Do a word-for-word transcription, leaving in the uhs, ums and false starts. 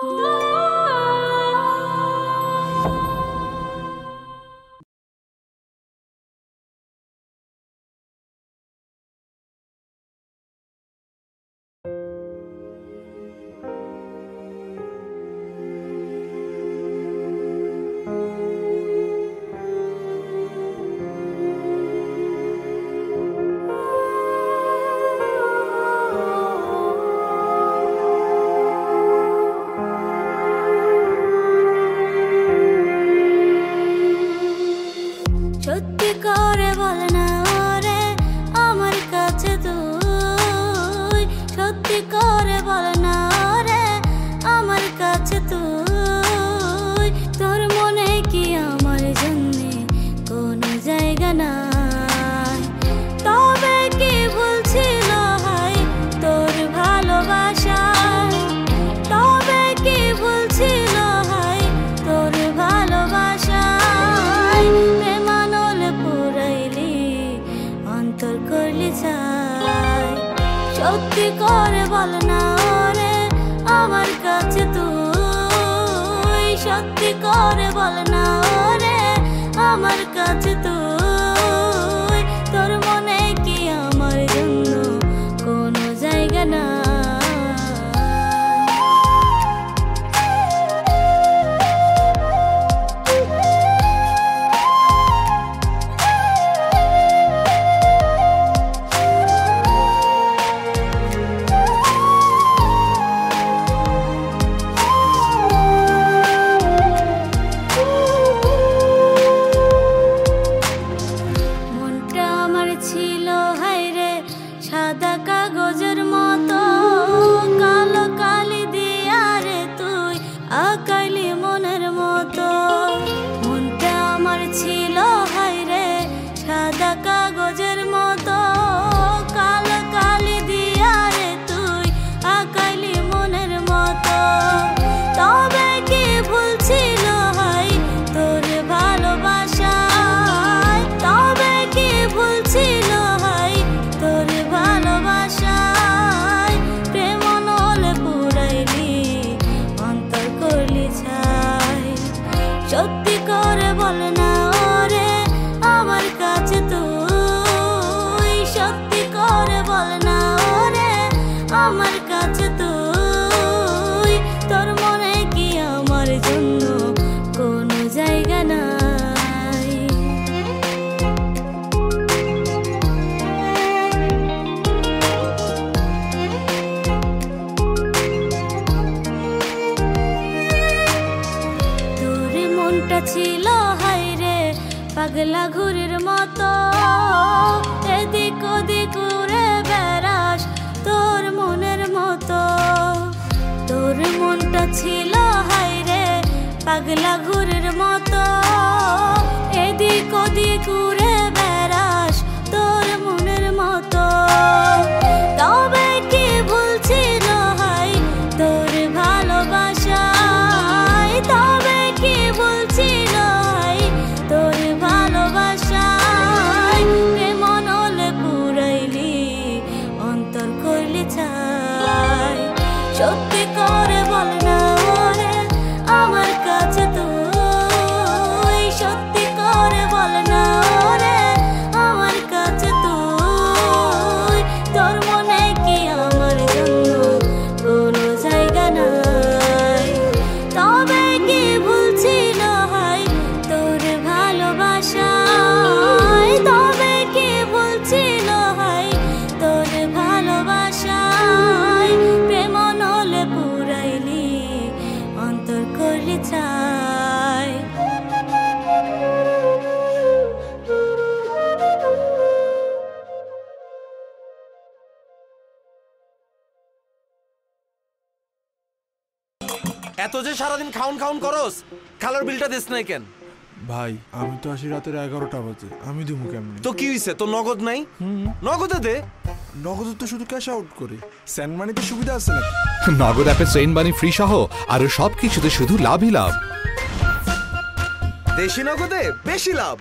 সত্যি করে বল না রে আমার কাছে তুই, সত্যি করে বল না রে আমার কাছে তুই। তোর মনে কি আমার জন্য কোনো জায়গা না? সাদা কাগজের মতো কালো কালি দিয়া রে তুই আঁকাইলি মনের মতো। মনটা আমার ছিল হায় রে সাদা কাগজের মতো কালো কালি দিয়া রে তুই আঁকাইলি মনের মতো। তবে কি ভুল ছিল হায় তোর ভালোবাসায়, তবে কি ভুল ছিল হায় তোর ভালোবাসায়। প্রেম নলে পুরাইলি অন্তর করলি ছাই। সত্যি করে বল না রে আমার কাছে তুই, সত্যি করে বল না রে আমার কাছে তুই। তোর মনে কি আমার জন্য কোনো জায়গা নাই? তোর মনটা ছিল হায় রে পাগলা ঘুরের মতো, এদিক ওদিক ঘুরে বেড়াস তোর মনের মতো। তোর মনটা ছিল হায় রে পাগলা ঘুরের মতো, এদিক ওদিক ঘুরে বেড়াস তোর মনের মতো। তবে কি ভুল ছিল হায় তোর ভালোবাসায়, তবে কি ভুল ছিল হায় তোর ভালোবাসায়। প্রেম নলে পুরাইলি অন্তর করলি ছাই। সত্যি করে বল না রে আমার কাছে তুই, সত্যি করে বল না রে আমার কাছে তুই। তোর মনে কি আমার জন্য কোনো জায়গা নাই? তবে কি ভুল ছিল হায় তোর ভালোবাসায়, তবে কি ভুল ছিল হায় তোর ভালোবাসায়। প্রেম নলে পুরাইলি অন্তর করলি ছাই। এত যে সারাদিন খাউন খাউন করস, খালার বিলটা দিস নাই কেন? ভাই আমি তো আসি রাতের এগারোটা বাজে, আমি দিমু কেমনি? তো কি হইছে, তোর নগদ নাই? নগদে দে। নগদ তো শুধু ক্যাশ আউট করে, সেন্ড মানিতে সুবিধা আছে নাকি? নগদ অ্যাপে সেন্ড মানি ফ্রি সহ আরো সবকিছুতে শুধু লাভই লাভ। দেশি নগদে বেশি লাভ।